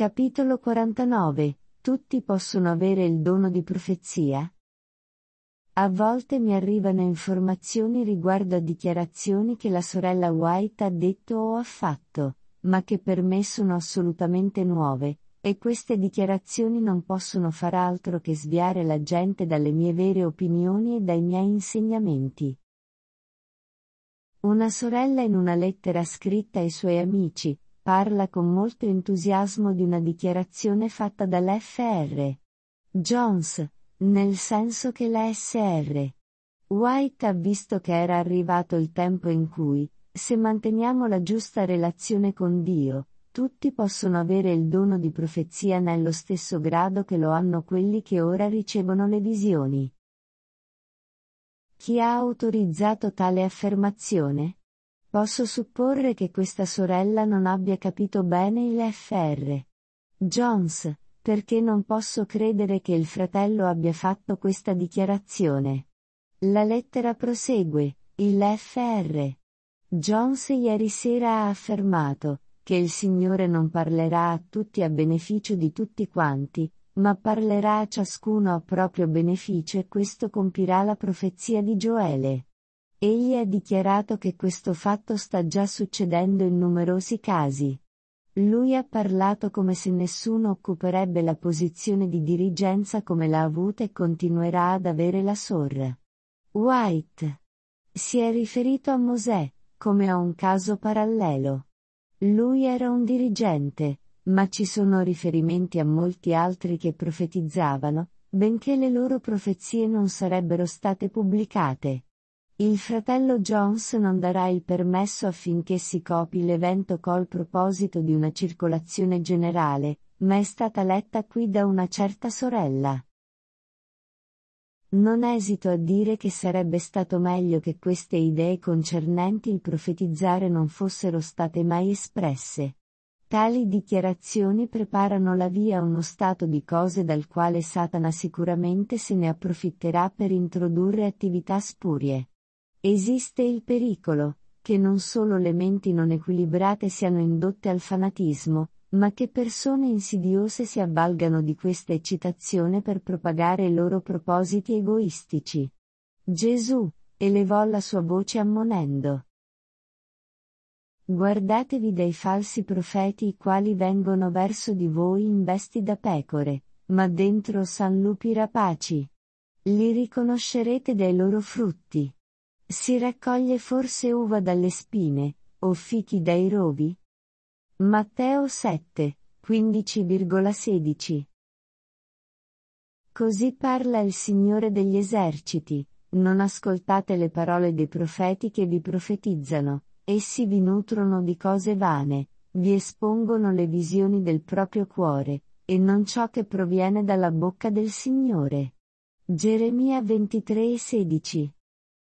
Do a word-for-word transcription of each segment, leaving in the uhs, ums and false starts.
Capitolo quarantanove. Tutti possono avere il dono di profezia? A volte mi arrivano informazioni riguardo a dichiarazioni che la sorella White ha detto o ha fatto, ma che per me sono assolutamente nuove, e queste dichiarazioni non possono far altro che sviare la gente dalle mie vere opinioni e dai miei insegnamenti. Una sorella in una lettera scritta ai suoi amici, parla con molto entusiasmo di una dichiarazione fatta dall'F R Jones, nel senso che la S R White ha visto che era arrivato il tempo in cui, se manteniamo la giusta relazione con Dio, tutti possono avere il dono di profezia nello stesso grado che lo hanno quelli che ora ricevono le visioni. Chi ha autorizzato tale affermazione? Posso supporre che questa sorella non abbia capito bene il F R Jones, perché non posso credere che il fratello abbia fatto questa dichiarazione. La lettera prosegue, il F R Jones ieri sera ha affermato, che il Signore non parlerà a tutti a beneficio di tutti quanti, ma parlerà a ciascuno a proprio beneficio e questo compirà la profezia di Gioele. Egli ha dichiarato che questo fatto sta già succedendo in numerosi casi. Lui ha parlato come se nessuno occuperebbe la posizione di dirigenza come l'ha avuta e continuerà ad avere la Sor White. Si è riferito a Mosè, come a un caso parallelo. Lui era un dirigente, ma ci sono riferimenti a molti altri che profetizzavano, benché le loro profezie non sarebbero state pubblicate. Il fratello Jones non darà il permesso affinché si copi l'evento col proposito di una circolazione generale, ma è stata letta qui da una certa sorella. Non esito a dire che sarebbe stato meglio che queste idee concernenti il profetizzare non fossero state mai espresse. Tali dichiarazioni preparano la via a uno stato di cose dal quale Satana sicuramente se ne approfitterà per introdurre attività spurie. Esiste il pericolo, che non solo le menti non equilibrate siano indotte al fanatismo, ma che persone insidiose si avvalgano di questa eccitazione per propagare i loro propositi egoistici. Gesù elevò la sua voce ammonendo: Guardatevi dai falsi profeti i quali vengono verso di voi in vesti da pecore, ma dentro san lupi rapaci. Li riconoscerete dai loro frutti. Si raccoglie forse uva dalle spine, o fichi dai rovi? Matteo sette, quindici sedici. Così parla il Signore degli eserciti: non ascoltate le parole dei profeti che vi profetizzano, essi vi nutrono di cose vane, vi espongono le visioni del proprio cuore, e non ciò che proviene dalla bocca del Signore. Geremia ventitré sedici.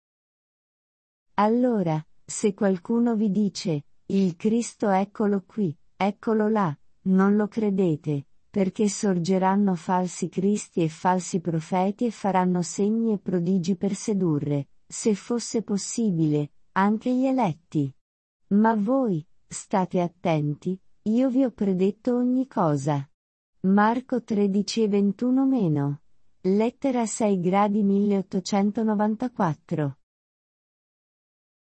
Allora, se qualcuno vi dice, il Cristo eccolo qui, eccolo là, non lo credete, perché sorgeranno falsi cristi e falsi profeti e faranno segni e prodigi per sedurre, se fosse possibile, anche gli eletti. Ma voi, state attenti, io vi ho predetto ogni cosa. Marco tredici e ventuno meno. Lettera sei gradi milleottocentonovantaquattro.